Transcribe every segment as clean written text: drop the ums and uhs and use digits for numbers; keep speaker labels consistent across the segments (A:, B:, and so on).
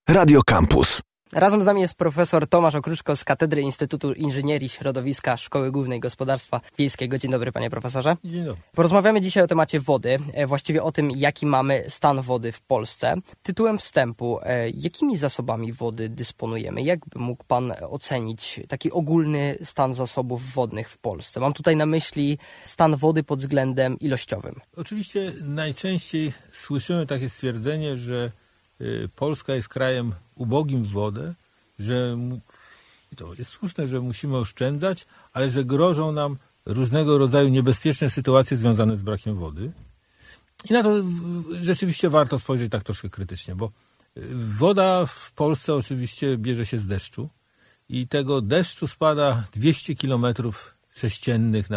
A: Radio Campus.
B: Razem z nami jest profesor Tomasz Okruczko z Katedry Instytutu Inżynierii Środowiska Szkoły Głównej Gospodarstwa Wiejskiego. Dzień dobry, panie profesorze.
C: Dzień dobry.
B: Porozmawiamy dzisiaj o temacie wody, właściwie o tym, jaki mamy stan wody w Polsce. Tytułem wstępu, jakimi zasobami wody dysponujemy? Jak mógł pan ocenić taki ogólny stan zasobów wodnych w Polsce? Mam tutaj na myśli stan wody pod względem ilościowym.
C: Oczywiście najczęściej słyszymy takie stwierdzenie, że Polska jest krajem ubogim w wodę, że to jest słuszne, że musimy oszczędzać, ale że grożą nam różnego rodzaju niebezpieczne sytuacje związane z brakiem wody. I na to rzeczywiście warto spojrzeć tak troszkę krytycznie, bo woda w Polsce oczywiście bierze się z deszczu i tego deszczu spada 200 kilometrów sześciennych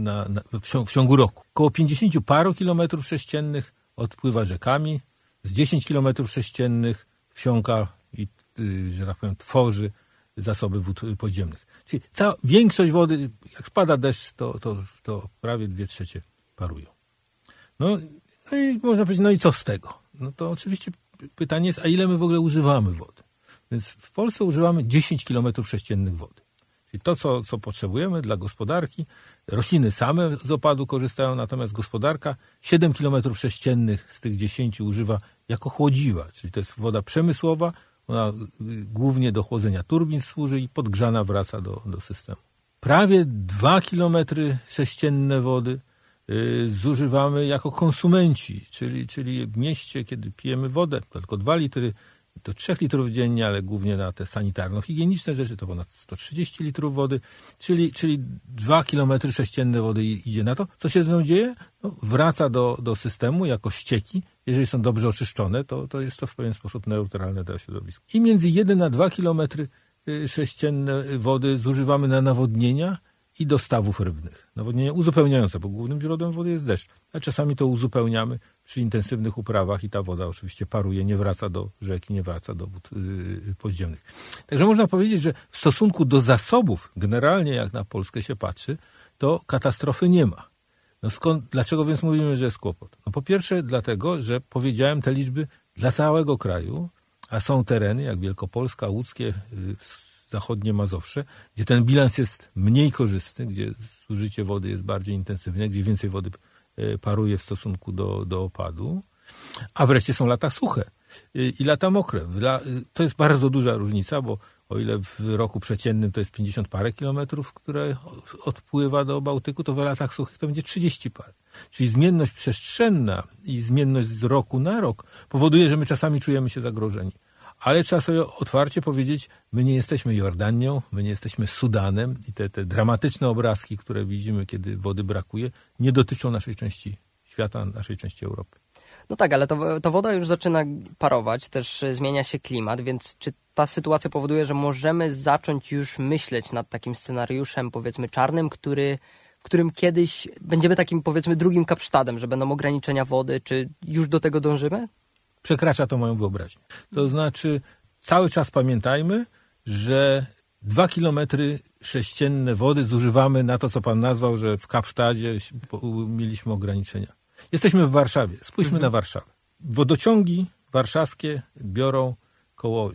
C: w ciągu roku. Około 50 paru kilometrów sześciennych odpływa rzekami, z 10 kilometrów sześciennych wsiąka i, że tak powiem, tworzy zasoby wód podziemnych. Czyli większość wody, jak spada deszcz, to prawie 2/3 parują. No i można powiedzieć, no i co z tego? No to oczywiście pytanie jest, a ile my w ogóle używamy wody? Więc w Polsce używamy 10 kilometrów sześciennych wody. Czyli to, co potrzebujemy dla gospodarki. Rośliny same z opadu korzystają, natomiast gospodarka 7 kilometrów sześciennych z tych 10 używa jako chłodziwa, czyli to jest woda przemysłowa, ona głównie do chłodzenia turbin służy i podgrzana wraca do systemu. Prawie 2 kilometry sześcienne wody zużywamy jako konsumenci, czyli w mieście, kiedy pijemy wodę, to tylko 2 litry, do 3 litrów dziennie, ale głównie na te sanitarno-higieniczne rzeczy to ponad 130 litrów wody, czyli 2 kilometry sześcienne wody idzie na to. Co się z nią dzieje? No, wraca do systemu jako ścieki. Jeżeli są dobrze oczyszczone, to jest to w pewien sposób neutralne dla środowiska. I między 1 a 2 kilometry sześcienne wody zużywamy na nawodnienia i do stawów rybnych. Nawodnienia uzupełniające, bo głównym źródłem wody jest deszcz, a czasami to uzupełniamy przy intensywnych uprawach i ta woda oczywiście paruje, nie wraca do rzeki, nie wraca do wód podziemnych. Także można powiedzieć, że w stosunku do zasobów, generalnie jak na Polskę się patrzy, to katastrofy nie ma. No dlaczego więc mówimy, że jest kłopot? No po pierwsze dlatego, że powiedziałem te liczby dla całego kraju, a są tereny jak Wielkopolska, Łódzkie, zachodnie Mazowsze, gdzie ten bilans jest mniej korzystny, gdzie zużycie wody jest bardziej intensywne, gdzie więcej wody paruje w stosunku do opadu, a wreszcie są lata suche i lata mokre. To jest bardzo duża różnica, bo o ile w roku przeciętnym to jest 50 parę kilometrów, które odpływa do Bałtyku, to w latach suchych to będzie 30 parę. Czyli zmienność przestrzenna i zmienność z roku na rok powoduje, że my czasami czujemy się zagrożeni. Ale trzeba sobie otwarcie powiedzieć, my nie jesteśmy Jordanią, my nie jesteśmy Sudanem i te dramatyczne obrazki, które widzimy, kiedy wody brakuje, nie dotyczą naszej części świata, naszej części Europy.
B: No tak, ale ta woda już zaczyna parować, też zmienia się klimat, więc czy ta sytuacja powoduje, że możemy zacząć już myśleć nad takim scenariuszem, powiedzmy, czarnym, w którym kiedyś będziemy takim, powiedzmy, drugim Kapsztadem, że będą ograniczenia wody, czy już do tego dążymy?
C: Przekracza to moją wyobraźnię. To znaczy cały czas pamiętajmy, że 2 kilometry sześcienne wody zużywamy na to, co pan nazwał, że w Kapsztadzie mieliśmy ograniczenia. Jesteśmy w Warszawie. Spójrzmy na Warszawę. Wodociągi warszawskie biorą około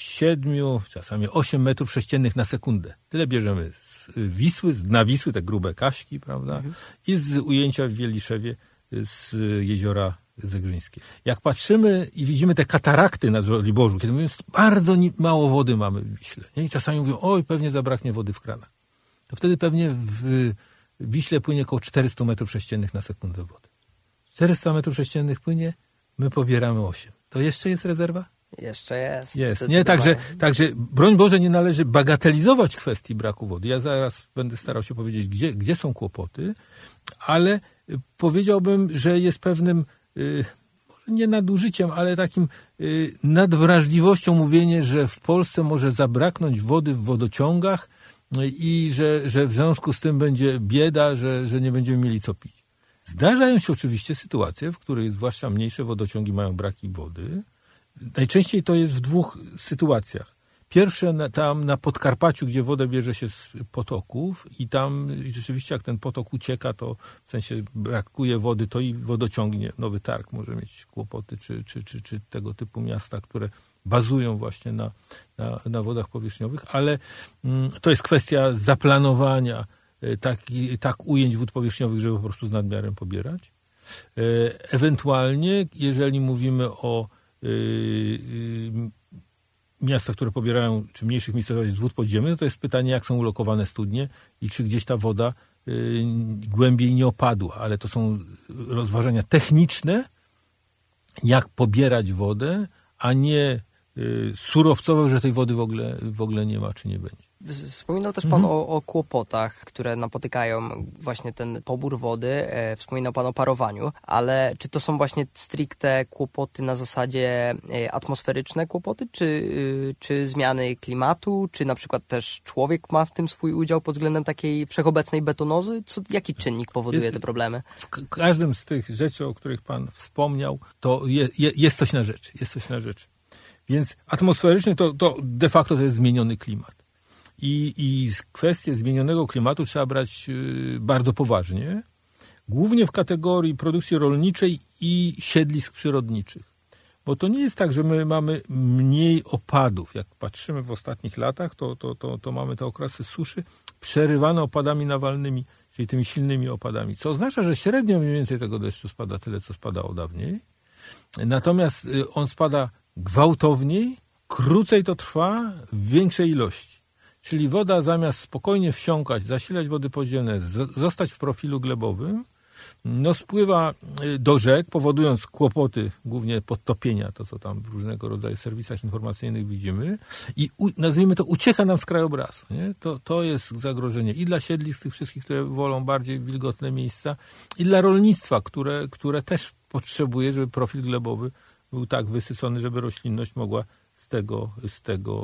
C: 7, czasami 8 metrów sześciennych na sekundę. Tyle bierzemy z Wisły, z dna Wisły, te grube kaśki, prawda? I z ujęcia w Wieliszewie z jeziora Zegrzyńskie. Jak patrzymy i widzimy te katarakty na Żoliborzu, kiedy mówimy, bardzo mało wody mamy w Wiśle. Nie? I czasami mówią, oj, pewnie zabraknie wody w kranach. To wtedy pewnie w Wiśle płynie około 400 metrów sześciennych na sekundę wody. 400 metrów sześciennych płynie, my pobieramy 8. To jeszcze jest rezerwa?
B: Jeszcze jest.
C: Jest. Nie, także broń Boże, nie należy bagatelizować kwestii braku wody. Ja zaraz będę starał się powiedzieć, gdzie są kłopoty, ale powiedziałbym, że jest pewnym może nie nadużyciem, ale takim nadwrażliwością mówienie, że w Polsce może zabraknąć wody w wodociągach i że w związku z tym będzie bieda, że nie będziemy mieli co pić. Zdarzają się oczywiście sytuacje, w których zwłaszcza mniejsze wodociągi mają braki wody. Najczęściej to jest w 2 sytuacjach. Pierwsze tam na Podkarpaciu, gdzie wodę bierze się z potoków i tam rzeczywiście jak ten potok ucieka, to w sensie brakuje wody, to i wodociągnie, Nowy Targ może mieć kłopoty, czy tego typu miasta, które bazują właśnie na wodach powierzchniowych, ale to jest kwestia zaplanowania tak ujęć wód powierzchniowych, żeby po prostu z nadmiarem pobierać. Ewentualnie, jeżeli mówimy o miastach, które pobierają, czy mniejszych miejscowościach z wód podziemnych, to jest pytanie, jak są ulokowane studnie i czy gdzieś ta woda głębiej nie opadła, ale to są rozważania techniczne, jak pobierać wodę, a nie surowcowe, że tej wody w ogóle nie ma, czy nie będzie.
B: Wspominał też Pan o kłopotach, które napotykają właśnie ten pobór wody. Wspominał Pan o parowaniu, ale czy to są właśnie stricte kłopoty na zasadzie atmosferyczne kłopoty, czy zmiany klimatu, czy na przykład też człowiek ma w tym swój udział pod względem takiej wszechobecnej betonozy? Jaki czynnik powoduje te problemy?
C: W każdym z tych rzeczy, o których Pan wspomniał, to jest coś na rzecz. Jest coś na rzecz. Więc atmosferyczny to de facto to jest zmieniony klimat. I kwestię zmienionego klimatu trzeba brać bardzo poważnie, głównie w kategorii produkcji rolniczej i siedlisk przyrodniczych. Bo to nie jest tak, że my mamy mniej opadów. Jak patrzymy w ostatnich latach, to mamy te okresy suszy przerywane opadami nawalnymi, czyli tymi silnymi opadami, co oznacza, że średnio mniej więcej tego deszczu spada tyle, co spadało dawniej. Natomiast on spada gwałtowniej, krócej to trwa, w większej ilości. Czyli woda zamiast spokojnie wsiąkać, zasilać wody podziemne, zostać w profilu glebowym, spływa do rzek, powodując kłopoty, głównie podtopienia, to co tam w różnego rodzaju serwisach informacyjnych widzimy, i nazwijmy to, ucieka nam z krajobrazu. Nie? To jest zagrożenie i dla siedlisk, tych wszystkich, które wolą bardziej wilgotne miejsca, i dla rolnictwa, które też potrzebuje, żeby profil glebowy był tak wysycony, żeby roślinność mogła z tego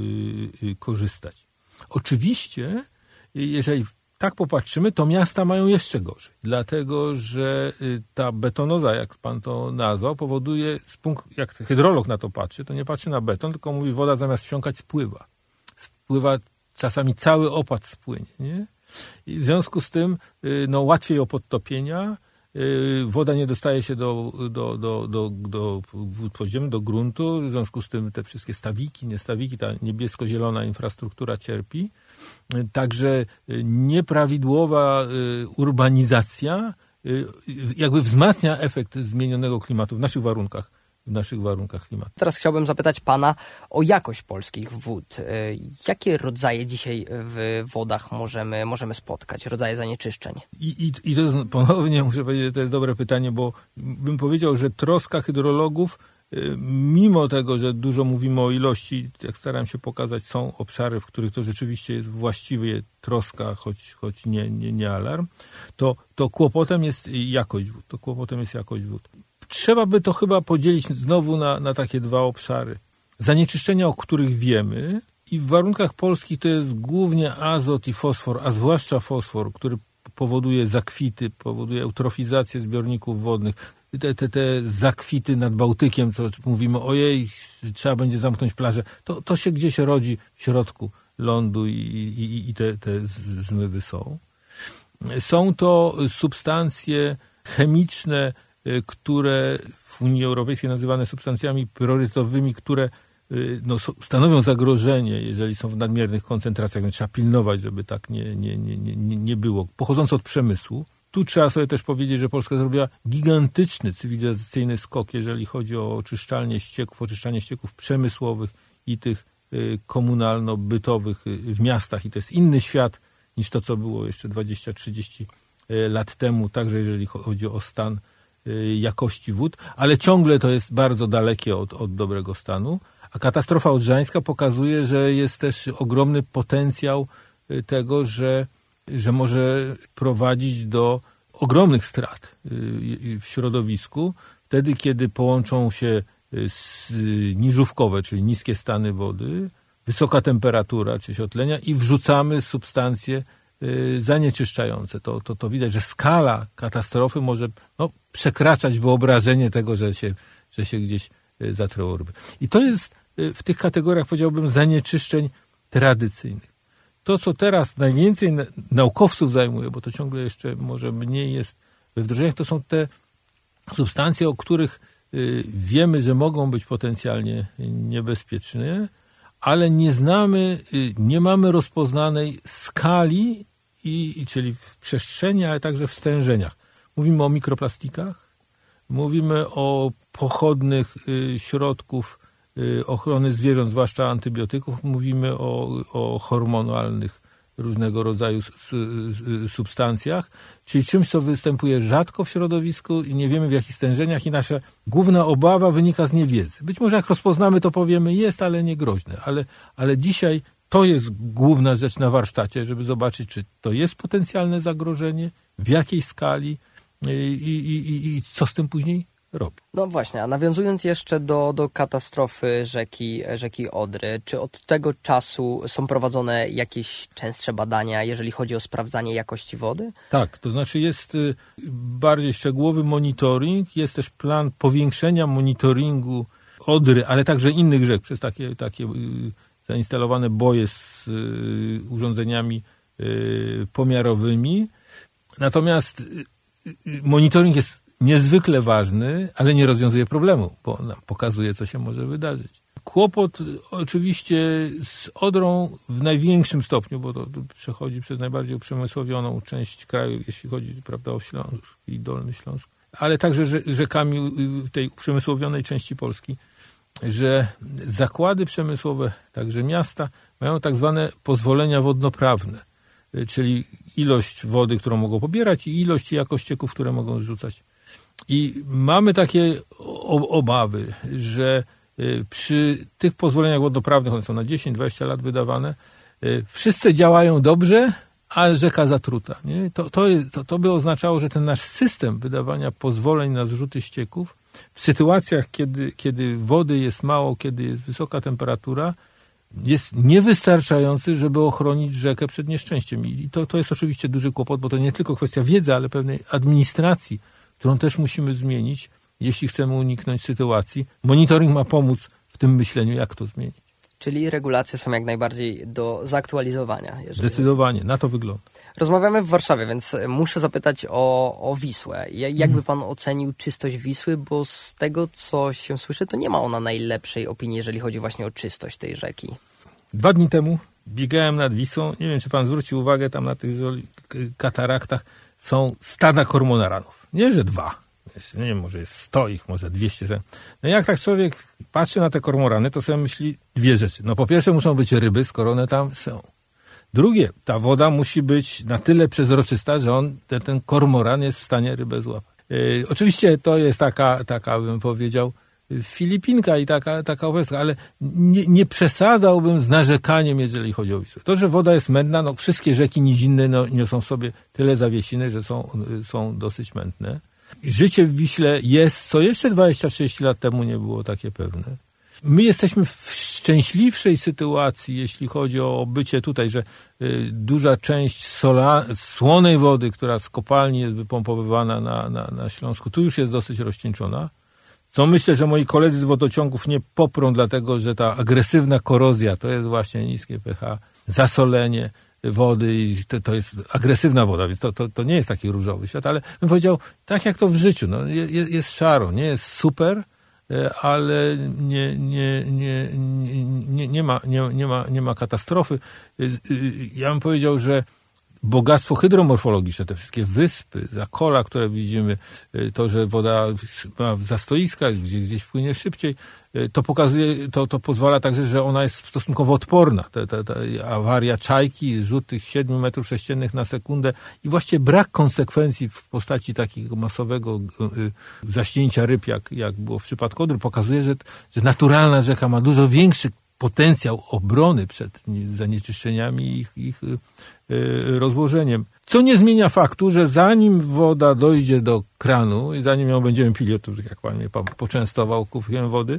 C: korzystać. Oczywiście, jeżeli tak popatrzymy, to miasta mają jeszcze gorzej, dlatego że ta betonoza, jak pan to nazwał, powoduje, jak hydrolog na to patrzy, to nie patrzy na beton, tylko mówi, woda zamiast wsiąkać spływa. Spływa, czasami cały opad spłynie. Nie? I w związku z tym łatwiej o podtopienia, woda nie dostaje się do wód podziemnych, do gruntu, w związku z tym te wszystkie stawiki, niestawiki, ta niebiesko-zielona infrastruktura cierpi. Także nieprawidłowa urbanizacja jakby wzmacnia efekt zmienionego klimatu w naszych warunkach klimatu.
B: Teraz chciałbym zapytać Pana o jakość polskich wód. Jakie rodzaje dzisiaj w wodach możemy spotkać, rodzaje zanieczyszczeń?
C: I to jest, ponownie muszę powiedzieć, że to jest dobre pytanie, bo bym powiedział, że troska hydrologów, mimo tego, że dużo mówimy o ilości, jak staram się pokazać, są obszary, w których to rzeczywiście jest właściwie troska, choć nie alarm, to kłopotem jest jakość wód. Trzeba by to chyba podzielić znowu na takie dwa obszary. Zanieczyszczenia, o których wiemy, i w warunkach polskich to jest głównie azot i fosfor, a zwłaszcza fosfor, który powoduje zakwity, powoduje eutrofizację zbiorników wodnych. Te zakwity nad Bałtykiem, co mówimy, ojej, trzeba będzie zamknąć plażę, to się gdzieś rodzi w środku lądu i te zmywy są. Są to substancje chemiczne, które w Unii Europejskiej nazywane substancjami priorytetowymi, które stanowią zagrożenie, jeżeli są w nadmiernych koncentracjach, więc trzeba pilnować, żeby tak nie było. Pochodzące od przemysłu. Tu trzeba sobie też powiedzieć, że Polska zrobiła gigantyczny cywilizacyjny skok, jeżeli chodzi o oczyszczanie ścieków przemysłowych i tych komunalno-bytowych w miastach. I to jest inny świat niż to, co było jeszcze 20-30 lat temu, także jeżeli chodzi o stan jakości wód, ale ciągle to jest bardzo dalekie od dobrego stanu. A katastrofa odrzańska pokazuje, że jest też ogromny potencjał tego, że może prowadzić do ogromnych strat w środowisku, wtedy kiedy połączą się niżówkowe, czyli niskie stany wody, wysoka temperatura, czy osiodlenia, i wrzucamy substancje zanieczyszczające. To widać, że skala katastrofy może przekraczać wyobrażenie tego, że się gdzieś zatręło ryby. I to jest w tych kategoriach, powiedziałbym, zanieczyszczeń tradycyjnych. To, co teraz najwięcej naukowców zajmuje, bo to ciągle jeszcze może mniej jest we wdrożeniach, to są te substancje, o których wiemy, że mogą być potencjalnie niebezpieczne, ale nie mamy rozpoznanej skali, czyli w przestrzeni, ale także w stężeniach. Mówimy o mikroplastikach, mówimy o pochodnych środków ochrony zwierząt, zwłaszcza antybiotyków, mówimy o hormonalnych różnego rodzaju substancjach, czyli czymś, co występuje rzadko w środowisku i nie wiemy w jakich stężeniach i nasza główna obawa wynika z niewiedzy. Być może jak rozpoznamy, to powiemy jest, ale nie groźne. Ale dzisiaj to jest główna rzecz na warsztacie, żeby zobaczyć, czy to jest potencjalne zagrożenie, w jakiej skali i co z tym później robi.
B: No właśnie, a nawiązując jeszcze do katastrofy rzeki Odry, czy od tego czasu są prowadzone jakieś częstsze badania, jeżeli chodzi o sprawdzanie jakości wody?
C: Tak, to znaczy jest bardziej szczegółowy monitoring, jest też plan powiększenia monitoringu Odry, ale także innych rzek przez takie zainstalowane boje z urządzeniami pomiarowymi. Natomiast monitoring jest niezwykle ważny, ale nie rozwiązuje problemu, bo nam pokazuje, co się może wydarzyć. Kłopot oczywiście z Odrą w największym stopniu, bo to przechodzi przez najbardziej uprzemysłowioną część kraju, jeśli chodzi, prawda, o Śląsk i Dolny Śląsk, ale także rzekami w tej uprzemysłowionej części Polski, że zakłady przemysłowe, także miasta, mają tak zwane pozwolenia wodnoprawne, czyli ilość wody, którą mogą pobierać i ilość i jakość ścieków, które mogą rzucać. I mamy takie obawy, że przy tych pozwoleniach wodnoprawnych, one są na 10-20 lat wydawane, wszyscy działają dobrze, a rzeka zatruta. Nie? To by oznaczało, że ten nasz system wydawania pozwoleń na zrzuty ścieków w sytuacjach, kiedy wody jest mało, kiedy jest wysoka temperatura, jest niewystarczający, żeby ochronić rzekę przed nieszczęściem. I to jest oczywiście duży kłopot, bo to nie tylko kwestia wiedzy, ale pewnej administracji, którą też musimy zmienić, jeśli chcemy uniknąć sytuacji. Monitoring ma pomóc w tym myśleniu, jak to zmienić.
B: Czyli regulacje są jak najbardziej do zaktualizowania.
C: Zdecydowanie, na to wygląda.
B: Rozmawiamy w Warszawie, więc muszę zapytać o Wisłę. Jakby pan ocenił czystość Wisły, bo z tego, co się słyszy, to nie ma ona najlepszej opinii, jeżeli chodzi właśnie o czystość tej rzeki.
C: 2 dni temu biegałem nad Wisłą. Nie wiem, czy pan zwrócił uwagę, tam na tych kataraktach są stada kormoranów. Nie, że 2. Nie wiem, może jest 100 ich, może 200. No jak tak człowiek patrzy na te kormorany, to sobie myśli 2 rzeczy. No po pierwsze muszą być ryby, skoro one tam są. Drugie, ta woda musi być na tyle przezroczysta, że ten kormoran jest w stanie rybę złapać. Oczywiście to jest taka bym powiedział, Filipinka i taka obecna, ale nie przesadzałbym z narzekaniem, jeżeli chodzi o Wisłę. To, że woda jest mętna, no wszystkie rzeki nizinne niosą w sobie tyle zawiesiny, że są dosyć mętne. Życie w Wiśle jest, co jeszcze 20-30 lat temu nie było takie pewne. My jesteśmy w szczęśliwszej sytuacji, jeśli chodzi o bycie tutaj, że duża część słonej wody, która z kopalni jest wypompowywana na Śląsku, tu już jest dosyć rozcieńczona. Co myślę, że moi koledzy z wodociągów nie poprą, dlatego że ta agresywna korozja to jest właśnie niskie pH, zasolenie wody i to jest agresywna woda, więc to nie jest taki różowy świat, ale bym powiedział, tak jak to w życiu, no, jest szaro, nie jest super, ale nie ma katastrofy. Ja bym powiedział, że bogactwo hydromorfologiczne, te wszystkie wyspy, zakola, które widzimy, to, że woda ma w zastoiskach, gdzieś płynie szybciej, to pokazuje, to pozwala także, że ona jest stosunkowo odporna. Ta awaria czajki, rzut tych 7 metrów sześciennych na sekundę i właściwie brak konsekwencji w postaci takiego masowego zaśnięcia ryb, jak było w przypadku Odry, pokazuje, że naturalna rzeka ma dużo większy potencjał obrony przed zanieczyszczeniami i ich rozłożeniem. Co nie zmienia faktu, że zanim woda dojdzie do kranu i zanim ją będziemy pili, jak pan mnie poczęstował kubkiem wody,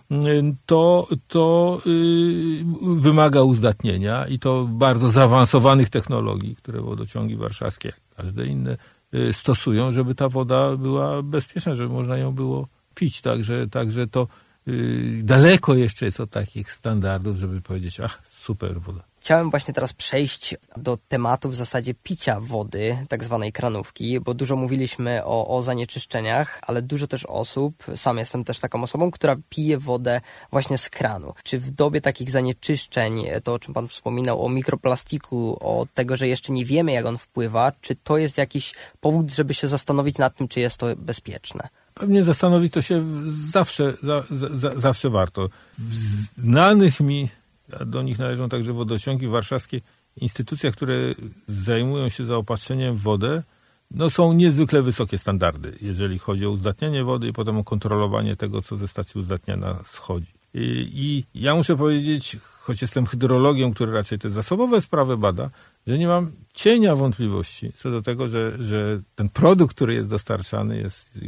C: to wymaga uzdatnienia i to bardzo zaawansowanych technologii, które wodociągi warszawskie, jak każde inne, stosują, żeby ta woda była bezpieczna, żeby można ją było pić. Także to daleko jeszcze jest od takich standardów, żeby powiedzieć, super woda.
B: Chciałem właśnie teraz przejść do tematu w zasadzie picia wody, tak zwanej kranówki, bo dużo mówiliśmy o zanieczyszczeniach, ale dużo też osób, sam jestem też taką osobą, która pije wodę właśnie z kranu. Czy w dobie takich zanieczyszczeń, to o czym Pan wspominał, o mikroplastiku, o tego, że jeszcze nie wiemy, jak on wpływa, czy to jest jakiś powód, żeby się zastanowić nad tym, czy jest to bezpieczne?
C: Pewnie zastanowić to się zawsze warto. W znanych mi, a do nich należą także wodociągi warszawskie, instytucjach, które zajmują się zaopatrzeniem w wodę, są niezwykle wysokie standardy, jeżeli chodzi o uzdatnianie wody i potem o kontrolowanie tego, co ze stacji uzdatniania schodzi. I ja muszę powiedzieć, choć jestem hydrologiem, który raczej te zasobowe sprawy bada, że nie mam cienia wątpliwości co do tego, że ten produkt, który jest dostarczany,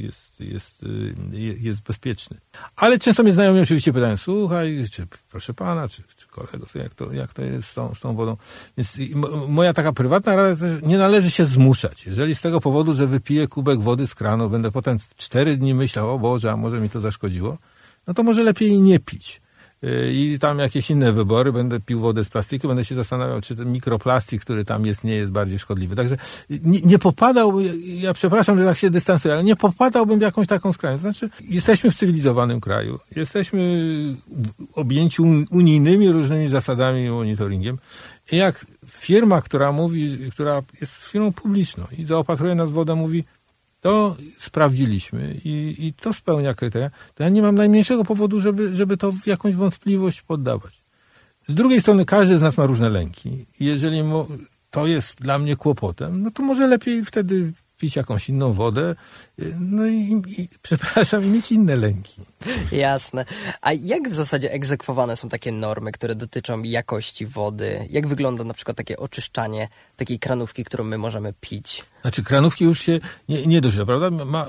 C: jest bezpieczny. Ale często mnie znajomi oczywiście pytają, słuchaj, czy proszę pana, czy kolego, jak to jest z tą wodą. Więc moja taka prywatna rada jest, że nie należy się zmuszać. Jeżeli z tego powodu, że wypiję kubek wody z kranu, będę potem 4 dni myślał, o Boże, a może mi to zaszkodziło, no to może lepiej nie pić. I tam jakieś inne wybory, będę pił wodę z plastiku, będę się zastanawiał, czy ten mikroplastik, który tam jest, nie jest bardziej szkodliwy. Także nie popadałbym, ja przepraszam, że tak się dystansuję, ale nie popadałbym w jakąś taką skrajność. Znaczy, jesteśmy w cywilizowanym kraju, jesteśmy objęci unijnymi różnymi zasadami i monitoringiem. I jak firma, która jest firmą publiczną i zaopatruje nas w wodę, mówi, to sprawdziliśmy i to spełnia kryteria, to ja nie mam najmniejszego powodu, żeby to w jakąś wątpliwość poddawać. Z drugiej strony każdy z nas ma różne lęki i jeżeli to jest dla mnie kłopotem, no to może lepiej wtedy pić jakąś inną wodę, no i przepraszam, i mieć inne lęki.
B: Jasne. A jak w zasadzie egzekwowane są takie normy, które dotyczą jakości wody? Jak wygląda na przykład takie oczyszczanie takiej kranówki, którą my możemy pić?
C: Znaczy kranówki już się nie dość, prawda?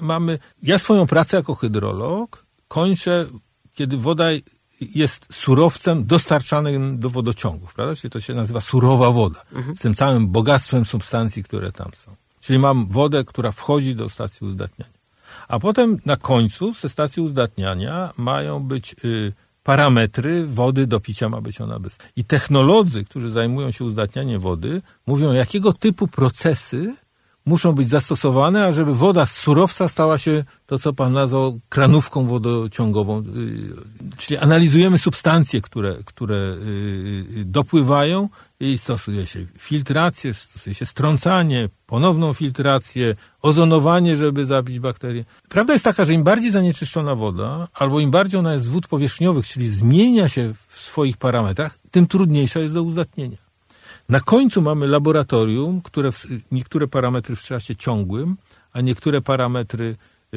C: Ja swoją pracę jako hydrolog kończę, kiedy woda jest surowcem dostarczanym do wodociągów, prawda? Czyli to się nazywa surowa woda. Z tym całym bogactwem substancji, które tam są. Czyli mam wodę, która wchodzi do stacji uzdatniania. A potem na końcu ze stacji uzdatniania mają być parametry wody do picia, ma być ona bezpieczna. I technolodzy, którzy zajmują się uzdatnianiem wody, mówią, jakiego typu procesy muszą być zastosowane, ażeby woda z surowca stała się to, co pan nazwał kranówką wodociągową. Czyli analizujemy substancje, które dopływają i stosuje się filtrację, stosuje się strącanie, ponowną filtrację, ozonowanie, żeby zabić bakterie. Prawda jest taka, że im bardziej zanieczyszczona woda, albo im bardziej ona jest z wód powierzchniowych, czyli zmienia się w swoich parametrach, tym trudniejsza jest do uzdatnienia. Na końcu mamy laboratorium, które niektóre parametry w czasie ciągłym, a niektóre parametry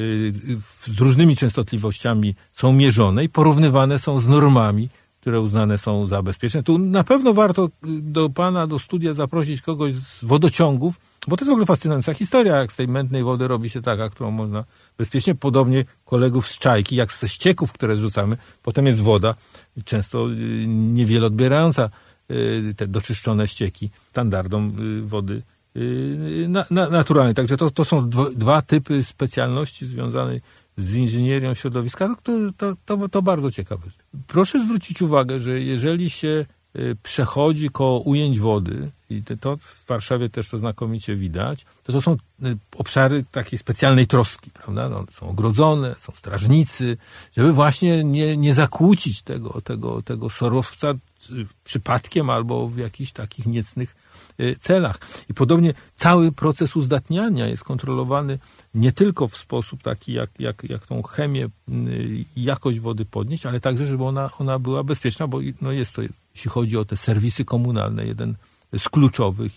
C: z różnymi częstotliwościami są mierzone i porównywane są z normami, które uznane są za bezpieczne. Tu na pewno warto do studia zaprosić kogoś z wodociągów, bo to jest w ogóle fascynująca historia, jak z tej mętnej wody robi się taka, którą można bezpiecznie. Podobnie kolegów z Czajki, jak ze ścieków, które rzucamy, potem jest woda, często niewiele odbierająca te doczyszczone ścieki standardom wody naturalnej. Także to są dwa typy specjalności związanej z inżynierią środowiska. To bardzo ciekawe. Proszę zwrócić uwagę, że jeżeli się przechodzi koło ujęć wody, i to w Warszawie też to znakomicie widać, to są obszary takiej specjalnej troski, prawda? No, są ogrodzone, są strażnicy, żeby właśnie nie zakłócić tego surowca przypadkiem albo w jakichś takich niecnych celach. I podobnie cały proces uzdatniania jest kontrolowany nie tylko w sposób taki, jak tą chemię i jakość wody podnieść, ale także, żeby ona była bezpieczna, bo no jest to, jeśli chodzi o te serwisy komunalne, jeden z kluczowych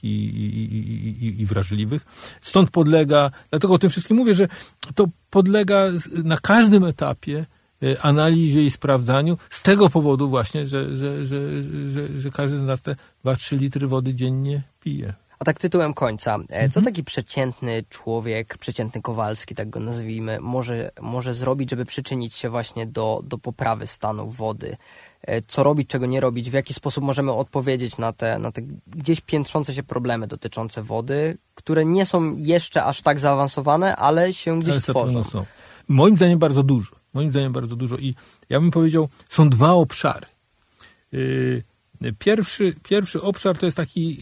C: i wrażliwych. Stąd dlatego o tym wszystkim mówię, że to podlega na każdym etapie analizie i sprawdzaniu, z tego powodu właśnie, że każdy z nas te 2-3 litry wody dziennie pije.
B: A tak tytułem końca, co taki przeciętny człowiek, przeciętny Kowalski, tak go nazwijmy, może zrobić, żeby przyczynić się właśnie do poprawy stanu wody? Co robić, czego nie robić? W jaki sposób możemy odpowiedzieć na te gdzieś piętrzące się problemy dotyczące wody, które nie są jeszcze aż tak zaawansowane, ale się gdzieś tworzą?
C: Są. Moim zdaniem bardzo dużo. Moim zdaniem bardzo dużo. I ja bym powiedział, są dwa obszary. Pierwszy obszar to jest taki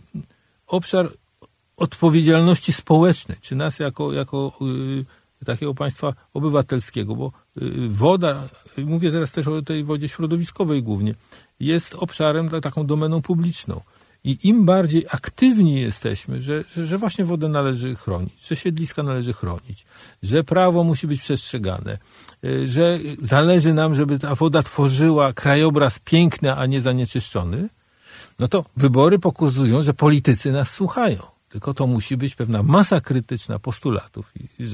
C: obszar odpowiedzialności społecznej, czy nas jako takiego państwa obywatelskiego, bo woda, mówię teraz też o tej wodzie środowiskowej głównie, jest obszarem, taką domeną publiczną. I im bardziej aktywni jesteśmy, że właśnie wodę należy chronić, że siedliska należy chronić, że prawo musi być przestrzegane, że zależy nam, żeby ta woda tworzyła krajobraz piękny, a nie zanieczyszczony, no to wybory pokazują, że politycy nas słuchają. Tylko to musi być pewna masa krytyczna postulatów,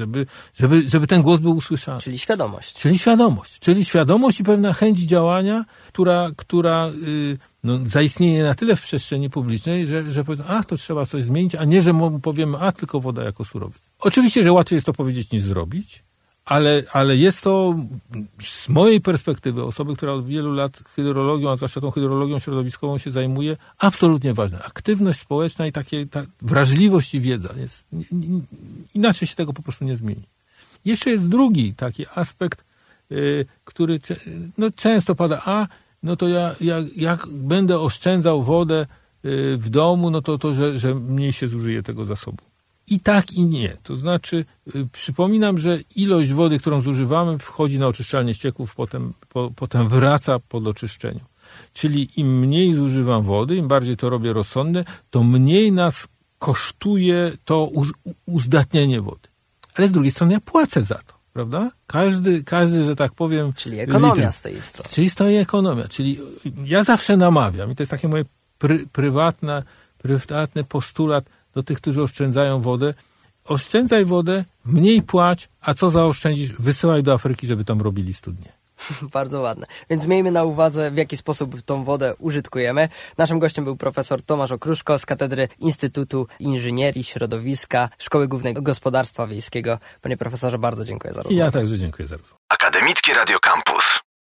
C: żeby ten głos był usłyszany.
B: Czyli świadomość.
C: Czyli świadomość i pewna chęć działania, która zaistnieje na tyle w przestrzeni publicznej, że powiedzą, to trzeba coś zmienić, a nie, że powiemy, tylko woda jako surowiec. Oczywiście, że łatwiej jest to powiedzieć niż zrobić, ale jest to z mojej perspektywy, osoby, która od wielu lat hydrologią, a zwłaszcza tą hydrologią środowiskową się zajmuje, absolutnie ważne. Aktywność społeczna i ta wrażliwość i wiedza. Inaczej się tego po prostu nie zmieni. Jeszcze jest drugi taki aspekt, który często pada, to jak będę oszczędzał wodę w domu, że mniej się zużyje tego zasobu. I tak, i nie. To znaczy, przypominam, że ilość wody, którą zużywamy, wchodzi na oczyszczalnię ścieków, potem wraca po doczyszczeniu. Czyli im mniej zużywam wody, im bardziej to robię rozsądne, to mniej nas kosztuje to uzdatnienie wody. Ale z drugiej strony ja płacę za to, prawda? Każdy, że tak powiem...
B: Czyli ekonomia z tej strony.
C: Czyli stoi ekonomia. Czyli ja zawsze namawiam, i to jest takie moje prywatny postulat do tych, którzy oszczędzają wodę. Oszczędzaj wodę, mniej płać, a co zaoszczędzisz, wysyłaj do Afryki, żeby tam robili studnie.
B: Bardzo ładne. Więc miejmy na uwadze, w jaki sposób tą wodę użytkujemy. Naszym gościem był profesor Tomasz Okruszko z Katedry Instytutu Inżynierii Środowiska Szkoły Głównej Gospodarstwa Wiejskiego. Panie profesorze, bardzo dziękuję za rozmowę.
C: Ja także dziękuję za rozmowę.
A: Akademickie Radio Campus.